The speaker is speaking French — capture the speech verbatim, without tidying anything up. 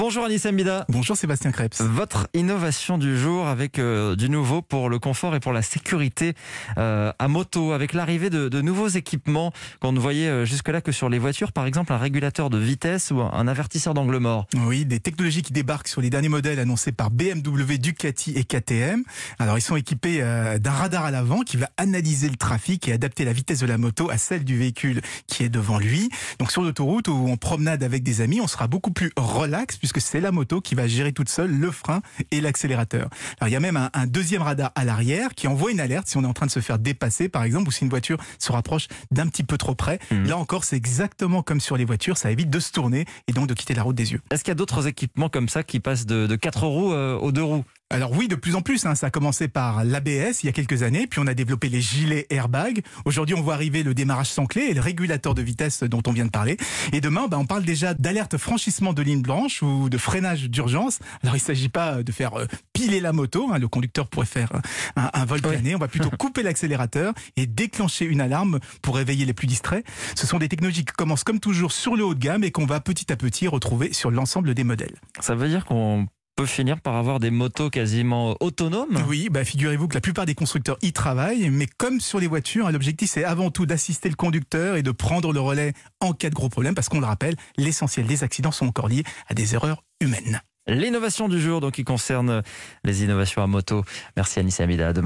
Bonjour Anissa Mida. Bonjour Sébastien Krebs. Votre innovation du jour avec euh, du nouveau pour le confort et pour la sécurité euh, à moto, avec l'arrivée de, de nouveaux équipements qu'on ne voyait euh, jusque-là que sur les voitures, par exemple un régulateur de vitesse ou un, un avertisseur d'angle mort. Oui, des technologies qui débarquent sur les derniers modèles annoncés par B M W, Ducati et K T M. Alors ils sont équipés euh, d'un radar à l'avant qui va analyser le trafic et adapter la vitesse de la moto à celle du véhicule qui est devant lui. Donc sur l'autoroute ou en promenade avec des amis, on sera beaucoup plus relax puisque c'est la moto qui va gérer toute seule le frein et l'accélérateur. Alors il y a même un, un deuxième radar à l'arrière qui envoie une alerte si on est en train de se faire dépasser par exemple, ou si une voiture se rapproche d'un petit peu trop près. Mmh. Là encore, c'est exactement comme sur les voitures, ça évite de se tourner et donc de quitter la route des yeux. Est-ce qu'il y a d'autres équipements comme ça qui passent de, de quatre roues euh, aux deux roues ? Alors oui, de plus en plus, hein, ça a commencé par l'A B S il y a quelques années, puis on a développé les gilets airbag. Aujourd'hui, on voit arriver le démarrage sans clé et le régulateur de vitesse dont on vient de parler. Et demain, bah, on parle déjà d'alerte franchissement de ligne blanche ou de freinage d'urgence. Alors il ne s'agit pas de faire euh, piler la moto, hein, le conducteur pourrait faire un, un vol plané. Oui. On va plutôt couper l'accélérateur et déclencher une alarme pour réveiller les plus distraits. Ce sont des technologies qui commencent comme toujours sur le haut de gamme et qu'on va petit à petit retrouver sur l'ensemble des modèles. Ça veut dire qu'on peut finir par avoir des motos quasiment autonomes? Oui, bah figurez-vous que la plupart des constructeurs y travaillent, mais comme sur les voitures, l'objectif c'est avant tout d'assister le conducteur et de prendre le relais en cas de gros problème, parce qu'on le rappelle, l'essentiel des accidents sont encore liés à des erreurs humaines. L'innovation du jour, donc, qui concerne les innovations à moto. Merci Anissa Mida.